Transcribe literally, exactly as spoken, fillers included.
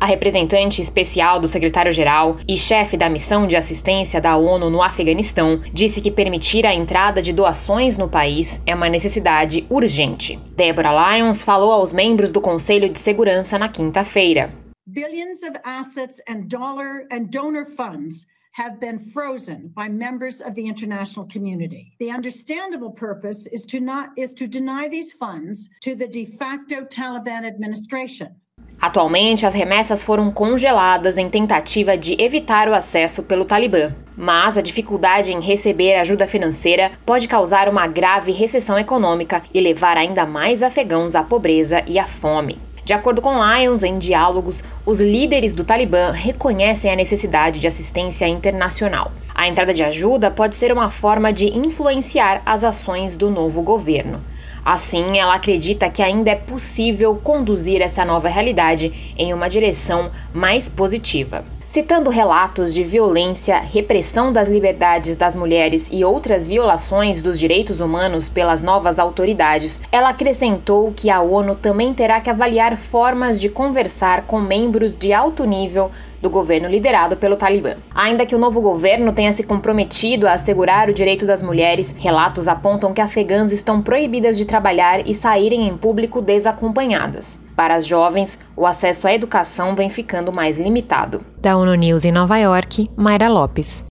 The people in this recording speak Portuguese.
representante especial do secretário-geral e chefe da missão de assistência da ONU no Afeganistão disse que permitir a entrada de doações no país é uma necessidade urgente. Deborah Lyons falou aos membros do Conselho de Segurança na quinta-feira. Billions of assets and dollar and donor funds have been frozen by members of the international community. The understandable purpose is to not is to deny these funds to the de facto Taliban administration. Atualmente, as remessas foram congeladas em tentativa de evitar o acesso pelo Talibã. Mas a dificuldade em receber ajuda financeira pode causar uma grave recessão econômica e levar ainda mais afegãos à pobreza e à fome. De acordo com Lyons, em diálogos, os líderes do Talibã reconhecem a necessidade de assistência internacional. A entrada de ajuda pode ser uma forma de influenciar as ações do novo governo. Assim, ela acredita que ainda é possível conduzir essa nova realidade em uma direção mais positiva. Citando relatos de violência, repressão das liberdades das mulheres e outras violações dos direitos humanos pelas novas autoridades, ela acrescentou que a ONU também terá que avaliar formas de conversar com membros de alto nível do governo liderado pelo Talibã. Ainda que o novo governo tenha se comprometido a assegurar o direito das mulheres, relatos apontam que afegãs estão proibidas de trabalhar e saírem em público desacompanhadas. Para as jovens, o acesso à educação vem ficando mais limitado. Da ONU News em Nova York, Mayra Lopes.